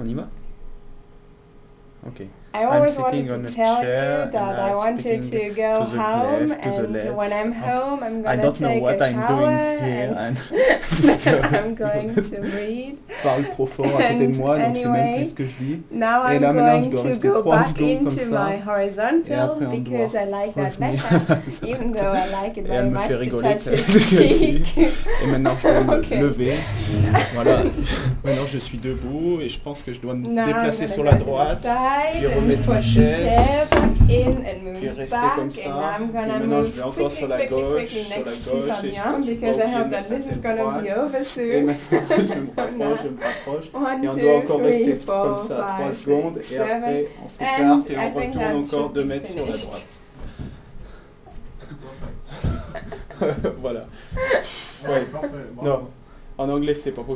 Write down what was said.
On y va? Ok. I I'm always sitting wanted on to a tell chair you and that I I'm wanted speaking to go to the home, left, to the and left. when I'm Oh, home, I'm I gonna don't know take what a I'm shower, doing here and and I'm going to read. parle trop fort à côté de And moi, donc je sais même plus anyway, ce que je dis. now Et I'm là maintenant je going dois to rester go 3 back secondes comme into my ça. Et horizontal après on doit because I like that revenir better, à even though I like it Et elle very me fait much to rigoler touch tout his ce qu'elle dit. cheek. Et maintenant je dois me Okay. lever. Voilà. Maintenant je suis debout et je pense que je dois me Now I'm déplacer gonna sur go la to the droite. side Puis and remettre put ma the chaise. chair back in and Puis move rester back, comme and ça. I'm Puis gonna maintenant je move vais encore quickly, sur la quickly, gauche, quickly sur la next to gauche. Et Fabien je because pas I oublier hope de that mettre la this is tête gonna droite. be over Et soon. maintenant je me rapproche, je me rapproche. One, Et on doit two, encore three, rester four, comme ça 3 five, secondes. six, Et seven. après on And s'écarte et I on think retourne that encore should 2 be mètres sur la finished. droite. Voilà. Ouais. Non, en anglais c'est pas possible.